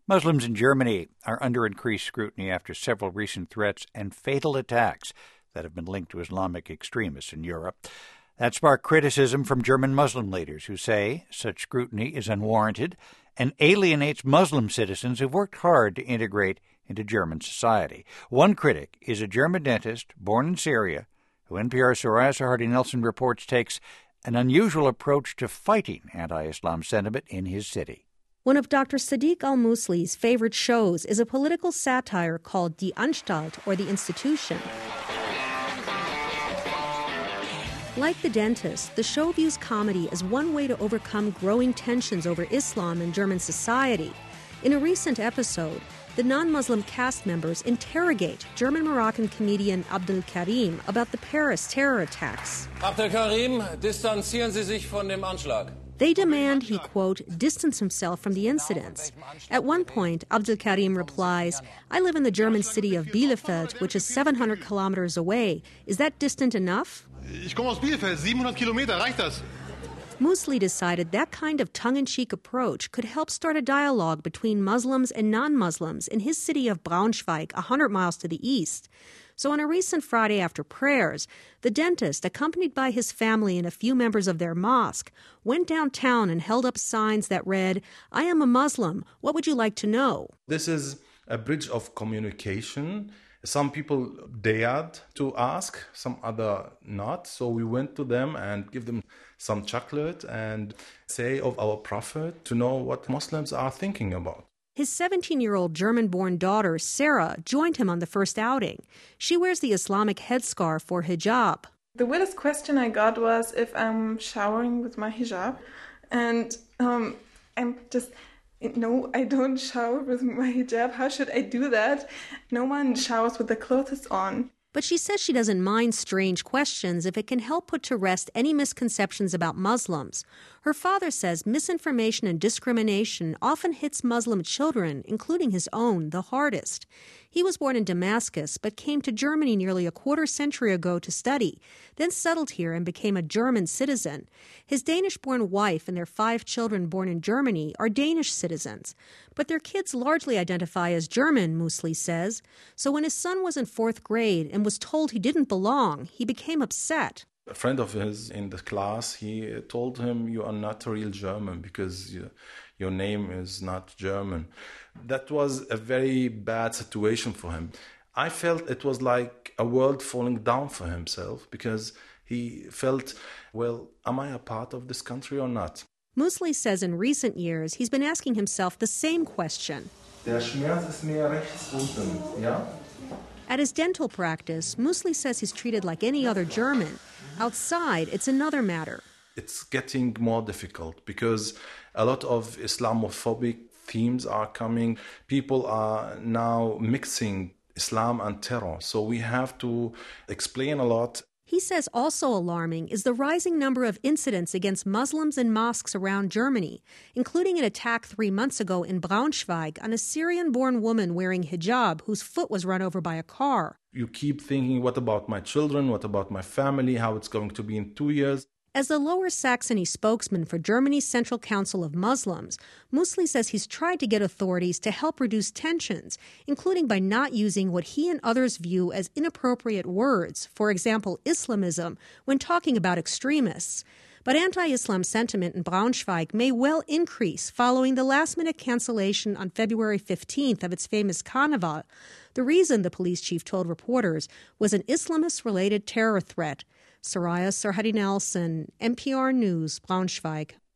Muslims in Germany are under increased scrutiny after several recent threats and fatal attacks that have been linked to Islamic extremists in Europe. That sparked criticism from German Muslim leaders who say such scrutiny is unwarranted and alienates Muslim citizens who've worked hard to integrate into German society. One critic is a German dentist born in Syria who NPR's Soraya Sarhadi Nelson reports takes an unusual approach to fighting anti-Islam sentiment in his city. One of Dr. Sadiq al-Musli's favorite shows is a political satire called Die Anstalt, or The Institution. Like The Dentist, the show views comedy as one way to overcome growing tensions over Islam in German society. In a recent episode, the non-Muslim cast members interrogate German-Moroccan comedian Abdel Karim about the Paris terror attacks. Abdel Karim, distanzieren Sie sich von dem Anschlag. They demand he, quote, distance himself from the incidents. At one point, Abdel Karim replies, I live in the German city of Bielefeld, which is 700 kilometers away. Is that distant enough? Ich komme aus Bielefeld, 700 Kilometer, reicht das? Musli decided that kind of tongue-in-cheek approach could help start a dialogue between Muslims and non-Muslims in his city of Braunschweig, 100 miles to the east. So on a recent Friday after prayers, the dentist, accompanied by his family and a few members of their mosque, went downtown and held up signs that read, I am a Muslim. What would you like to know? This is a bridge of communication. Some people dared to ask, some other not. So we went to them and give them some chocolate and say of our Prophet to know what Muslims are thinking about. His 17-year-old German-born daughter, Sarah, joined him on the first outing. She wears the Islamic headscarf for hijab. The weirdest question I got was if I'm showering with my hijab. And I'm just, no, I don't shower with my hijab. How should I do that? No one showers with their clothes on. But she says she doesn't mind strange questions if it can help put to rest any misconceptions about Muslims. Her father says misinformation and discrimination often hits Muslim children, including his own, the hardest. He was born in Damascus, but came to Germany nearly a quarter-century ago to study, then settled here and became a German citizen. His Danish-born wife and their 5 children born in Germany are Danish citizens. But their kids largely identify as German, Musli says. So when his son was in 4th grade and was told he didn't belong, he became upset. A friend of his in the class, he told him, you are not a real German because your name is not German. That was a very bad situation for him. I felt it was like a world falling down for himself because he felt, well, am I a part of this country or not? Musli says in recent years he's been asking himself the same question. Der Schmerz ist mehr rechts unten, ja? At his dental practice, Musli says he's treated like any other German. Outside, it's another matter. It's getting more difficult because a lot of Islamophobic themes are coming. People are now mixing Islam and terror. So we have to explain a lot. He says also alarming is the rising number of incidents against Muslims in mosques around Germany, including an attack 3 months ago in Braunschweig on a Syrian-born woman wearing hijab whose foot was run over by a car. You keep thinking, what about my children? What about my family? How it's going to be in 2 years? As the Lower Saxony spokesman for Germany's Central Council of Muslims, Musli says he's tried to get authorities to help reduce tensions, including by not using what he and others view as inappropriate words, for example, Islamism, when talking about extremists. But anti-Islam sentiment in Braunschweig may well increase following the last-minute cancellation on February 15th of its famous Carnival. The reason, the police chief told reporters, was an Islamist-related terror threat. Soraya Sarhadi Nelson, NPR News, Braunschweig.